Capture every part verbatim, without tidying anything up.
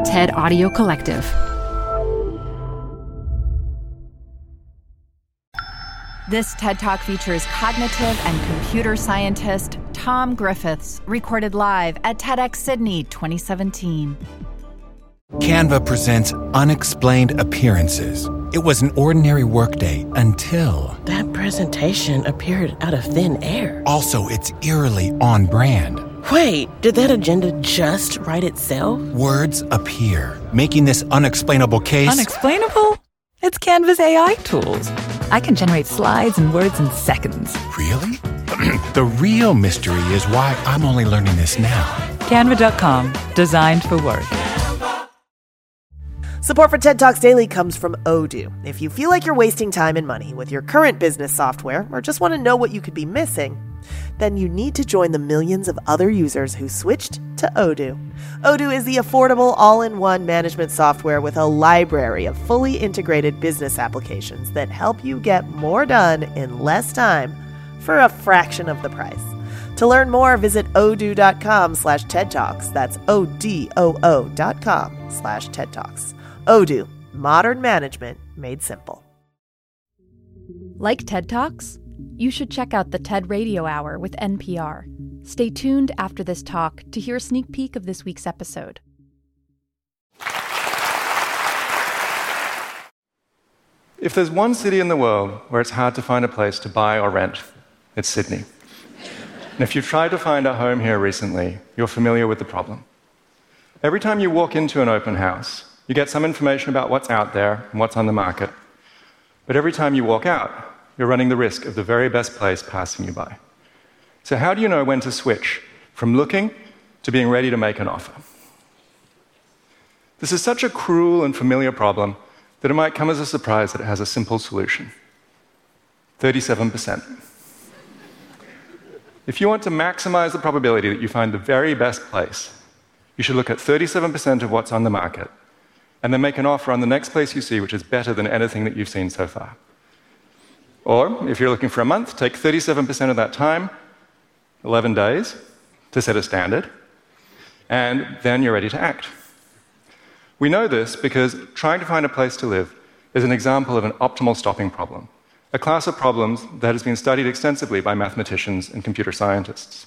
TED Audio Collective. This TED Talk features cognitive and computer scientist Tom Griffiths, recorded live at TEDx Sydney twenty seventeen. Canva presents Unexplained Appearances. It was an ordinary workday until... That presentation appeared out of thin air. Also, it's eerily on brand. Wait, did that agenda just write itself? Words appear, making this unexplainable case... Unexplainable? It's Canva's A I tools. I can generate slides and words in seconds. Really? The real mystery is why I'm only learning this now. Canva dot com, designed for work. Support for TED Talks Daily comes from Odoo. If you feel like you're wasting time and money with your current business software, or just want to know what you could be missing, then you need to join the millions of other users who switched to Odoo. Odoo is the affordable all-in-one management software with a library of fully integrated business applications that help you get more done in less time for a fraction of the price. To learn more, visit odoo.com slash TED Talks. That's O-D-O-O dot com slash TED Talks. Odoo, modern management made simple. Like TED Talks? You should check out the TED Radio Hour with N P R. Stay tuned after this talk to hear a sneak peek of this week's episode. If there's one city in the world where it's hard to find a place to buy or rent, it's Sydney. And if you've tried to find a home here recently, you're familiar with the problem. Every time you walk into an open house, you get some information about what's out there and what's on the market. But every time you walk out, you're running the risk of the very best place passing you by. So how do you know when to switch from looking to being ready to make an offer? This is such a cruel and familiar problem that it might come as a surprise that it has a simple solution. thirty-seven percent. If you want to maximize the probability that you find the very best place, you should look at thirty-seven percent of what's on the market and then make an offer on the next place you see which is better than anything that you've seen so far. Or, if you're looking for a month, take thirty-seven percent of that time, eleven days, to set a standard, and then you're ready to act. We know this because trying to find a place to live is an example of an optimal stopping problem, a class of problems that has been studied extensively by mathematicians and computer scientists.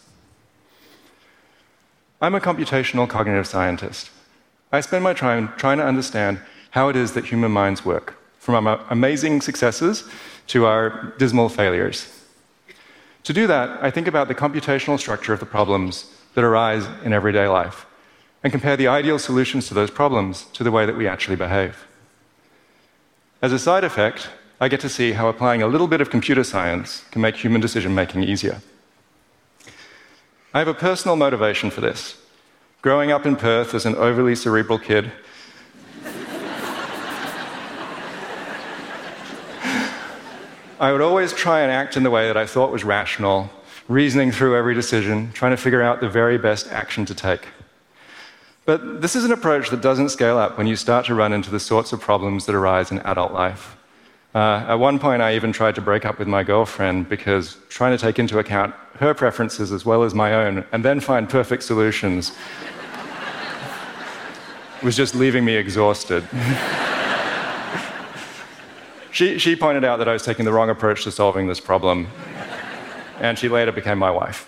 I'm a computational cognitive scientist. I spend my time trying to understand how it is that human minds work, from our amazing successes to our dismal failures. To do that, I think about the computational structure of the problems that arise in everyday life and compare the ideal solutions to those problems to the way that we actually behave. As a side effect, I get to see how applying a little bit of computer science can make human decision-making easier. I have a personal motivation for this. Growing up in Perth as an overly cerebral kid, I would always try and act in the way that I thought was rational, reasoning through every decision, trying to figure out the very best action to take. But this is an approach that doesn't scale up when you start to run into the sorts of problems that arise in adult life. Uh, at one point, I even tried to break up with my girlfriend because trying to take into account her preferences as well as my own and then find perfect solutions was just leaving me exhausted. she, she pointed out that I was taking the wrong approach to solving this problem, and she later became my wife.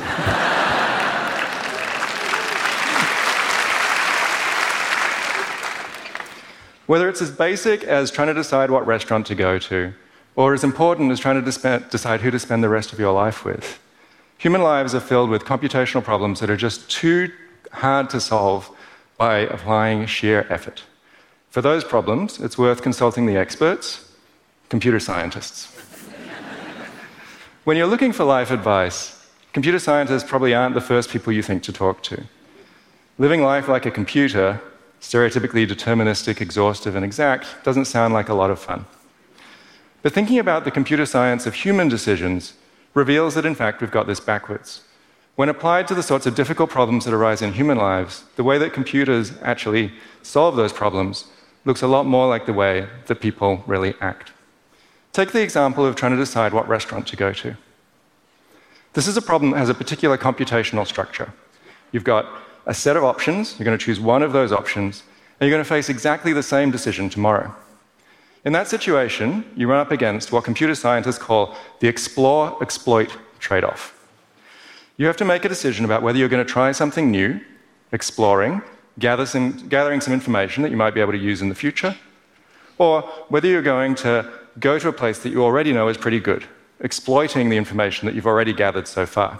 Whether it's as basic as trying to decide what restaurant to go to, or as important as trying to disp- decide who to spend the rest of your life with, human lives are filled with computational problems that are just too hard to solve by applying sheer effort. For those problems, it's worth consulting the experts, computer scientists. When you're looking for life advice, computer scientists probably aren't the first people you think to talk to. Living life like a computer, stereotypically deterministic, exhaustive, and exact, doesn't sound like a lot of fun. But thinking about the computer science of human decisions reveals that, in fact, we've got this backwards. When applied to the sorts of difficult problems that arise in human lives, the way that computers actually solve those problems looks a lot more like the way that people really act. Take the example of trying to decide what restaurant to go to. This is a problem that has a particular computational structure. You've got a set of options, you're going to choose one of those options, and you're going to face exactly the same decision tomorrow. In that situation, you run up against what computer scientists call the explore-exploit trade-off. You have to make a decision about whether you're going to try something new, exploring, gather some, gathering some information that you might be able to use in the future, or whether you're going to go to a place that you already know is pretty good, exploiting the information that you've already gathered so far.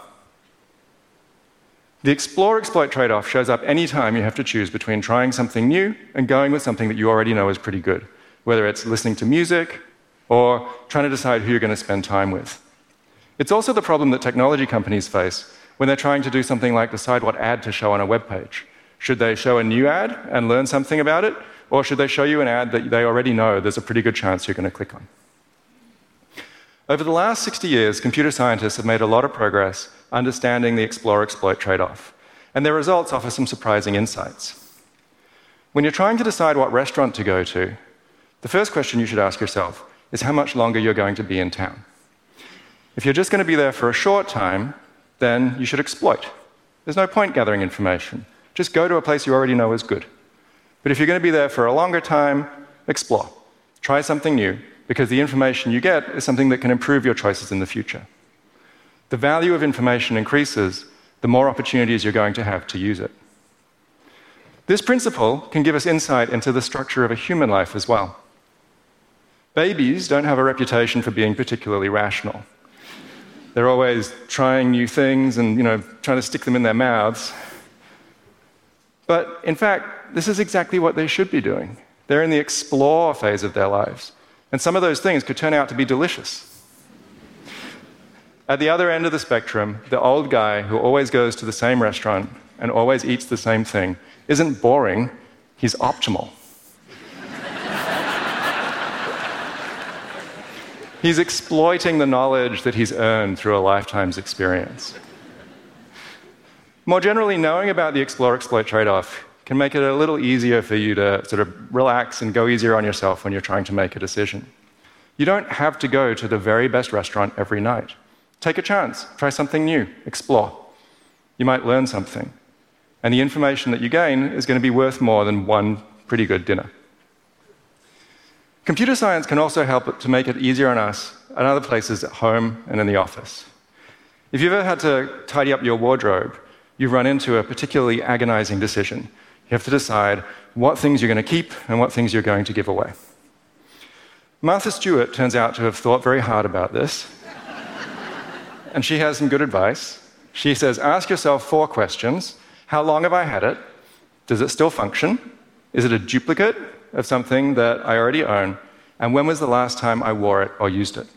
The explore-exploit trade-off shows up any time you have to choose between trying something new and going with something that you already know is pretty good, whether it's listening to music or trying to decide who you're going to spend time with. It's also the problem that technology companies face when they're trying to do something like decide what ad to show on a web page. Should they show a new ad and learn something about it, or should they show you an ad that they already know there's a pretty good chance you're going to click on? Over the last sixty years, computer scientists have made a lot of progress understanding the explore-exploit trade-off, and their results offer some surprising insights. When you're trying to decide what restaurant to go to, the first question you should ask yourself is how much longer you're going to be in town. If you're just going to be there for a short time, then you should exploit. There's no point gathering information. Just go to a place you already know is good. But if you're going to be there for a longer time, explore. Try something new, because the information you get is something that can improve your choices in the future. The value of information increases the more opportunities you're going to have to use it. This principle can give us insight into the structure of a human life as well. Babies don't have a reputation for being particularly rational. They're always trying new things and, you know, trying to stick them in their mouths. But in fact, this is exactly what they should be doing. They're in the explore phase of their lives. And some of those things could turn out to be delicious. At the other end of the spectrum, the old guy who always goes to the same restaurant and always eats the same thing isn't boring, he's optimal. He's exploiting the knowledge that he's earned through a lifetime's experience. More generally, knowing about the explore-exploit trade-off can make it a little easier for you to sort of relax and go easier on yourself when you're trying to make a decision. You don't have to go to the very best restaurant every night. Take a chance, try something new, explore. You might learn something. And the information that you gain is going to be worth more than one pretty good dinner. Computer science can also help to make it easier on us at other places at home and in the office. If you've ever had to tidy up your wardrobe, you've run into a particularly agonizing decision. You have to decide what things you're going to keep and what things you're going to give away. Martha Stewart turns out to have thought very hard about this, and she has some good advice. She says, ask yourself four questions. How long have I had it? Does it still function? Is it a duplicate of something that I already own? And when was the last time I wore it or used it?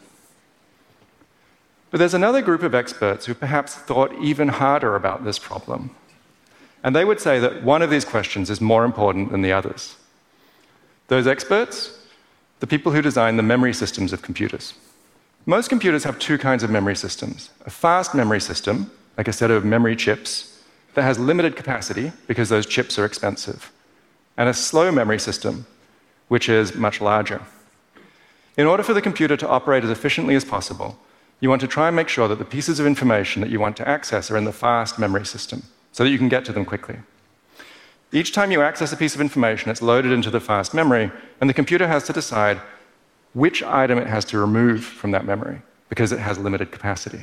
But there's another group of experts who perhaps thought even harder about this problem. And they would say that one of these questions is more important than the others. Those experts, the people who design the memory systems of computers. Most computers have two kinds of memory systems. A fast memory system, like a set of memory chips, that has limited capacity because those chips are expensive. And a slow memory system, which is much larger. In order for the computer to operate as efficiently as possible, you want to try and make sure that the pieces of information that you want to access are in the fast memory system, so that you can get to them quickly. Each time you access a piece of information, it's loaded into the fast memory, and the computer has to decide which item it has to remove from that memory, because it has limited capacity.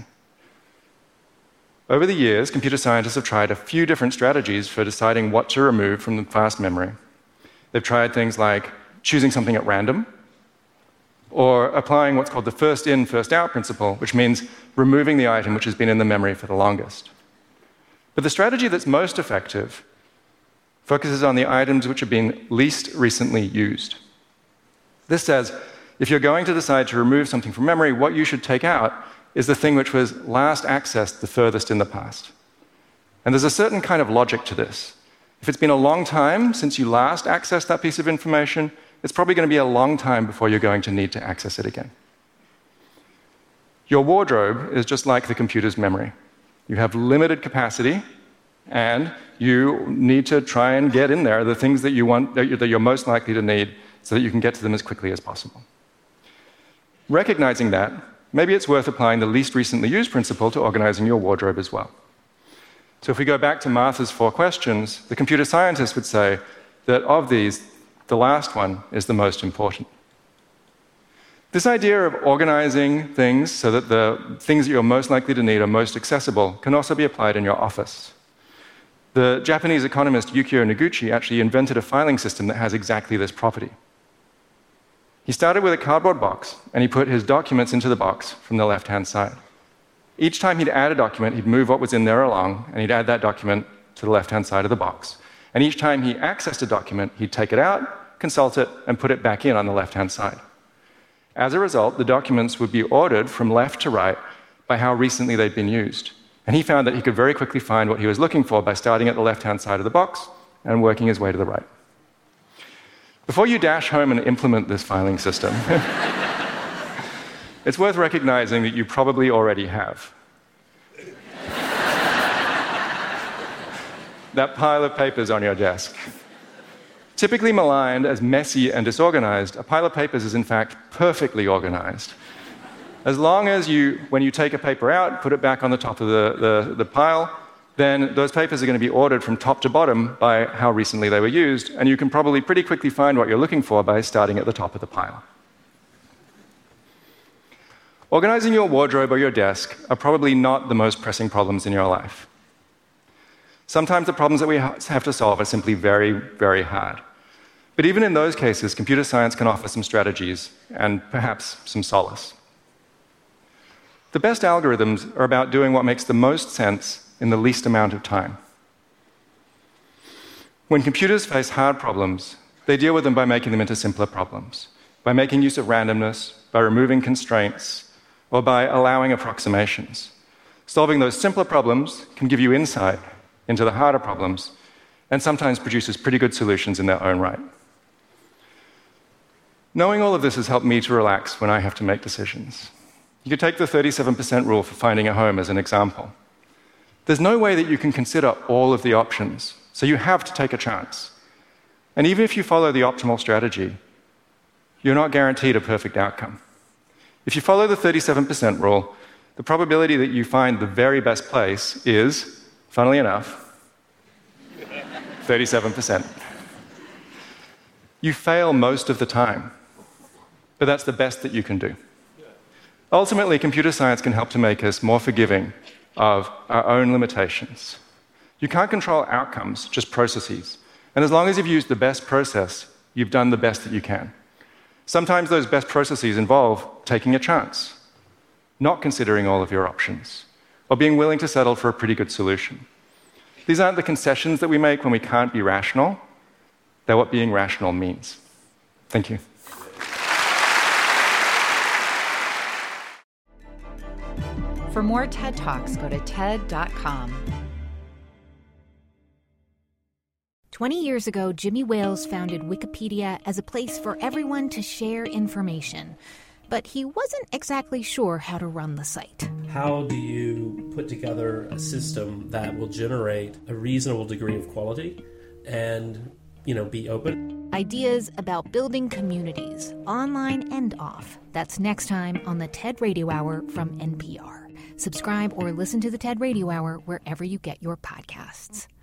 Over the years, computer scientists have tried a few different strategies for deciding what to remove from the fast memory. They've tried things like choosing something at random, or applying what's called the first in, first out principle, which means removing the item which has been in the memory for the longest. But the strategy that's most effective focuses on the items which have been least recently used. This says, if you're going to decide to remove something from memory, what you should take out is the thing which was last accessed the furthest in the past. And there's a certain kind of logic to this. If it's been a long time since you last accessed that piece of information, it's probably going to be a long time before you're going to need to access it again. Your wardrobe is just like the computer's memory. You have limited capacity, and you need to try and get in there the things that you want, that you're most likely to need, so that you can get to them as quickly as possible. Recognizing that, maybe it's worth applying the least recently used principle to organizing your wardrobe as well. So if we go back to Martha's four questions, the computer scientist would say, that of these, the last one is the most important. This idea of organizing things so that the things that you're most likely to need are most accessible can also be applied in your office. The Japanese economist Yukio Noguchi actually invented a filing system that has exactly this property. He started with a cardboard box, and he put his documents into the box from the left-hand side. Each time he'd add a document, he'd move what was in there along, and he'd add that document to the left-hand side of the box. And each time he accessed a document, he'd take it out, consult it, and put it back in on the left-hand side. As a result, the documents would be ordered from left to right by how recently they'd been used. And he found that he could very quickly find what he was looking for by starting at the left-hand side of the box and working his way to the right. Before you dash home and implement this filing system, it's worth recognizing that you probably already have. That pile of papers on your desk. Typically maligned as messy and disorganized, a pile of papers is in fact perfectly organized. As long as you, when you take a paper out, put it back on the top of the, the, the pile, then those papers are going to be ordered from top to bottom by how recently they were used, and you can probably pretty quickly find what you're looking for by starting at the top of the pile. Organizing your wardrobe or your desk are probably not the most pressing problems in your life. Sometimes the problems that we have to solve are simply very, very hard. But even in those cases, computer science can offer some strategies and perhaps some solace. The best algorithms are about doing what makes the most sense in the least amount of time. When computers face hard problems, they deal with them by making them into simpler problems, by making use of randomness, by removing constraints, or by allowing approximations. Solving those simpler problems can give you insight into the harder problems, and sometimes produces pretty good solutions in their own right. Knowing all of this has helped me to relax when I have to make decisions. You could take the thirty-seven percent rule for finding a home as an example. There's no way that you can consider all of the options, so you have to take a chance. And even if you follow the optimal strategy, you're not guaranteed a perfect outcome. If you follow the thirty-seven percent rule, the probability that you find the very best place is, funnily enough, thirty-seven percent. You fail most of the time, but that's the best that you can do. Ultimately, computer science can help to make us more forgiving of our own limitations. You can't control outcomes, just processes. And as long as you've used the best process, you've done the best that you can. Sometimes those best processes involve taking a chance, not considering all of your options, or being willing to settle for a pretty good solution. These aren't the concessions that we make when we can't be rational. They're what being rational means. Thank you. For more TED Talks, go to TED dot com. Twenty years ago, Jimmy Wales founded Wikipedia as a place for everyone to share information. But he wasn't exactly sure how to run the site. How do you put together a system that will generate a reasonable degree of quality and, you know, be open? Ideas about building communities, online and off. That's next time on the TED Radio Hour from N P R. Subscribe or listen to the TED Radio Hour wherever you get your podcasts.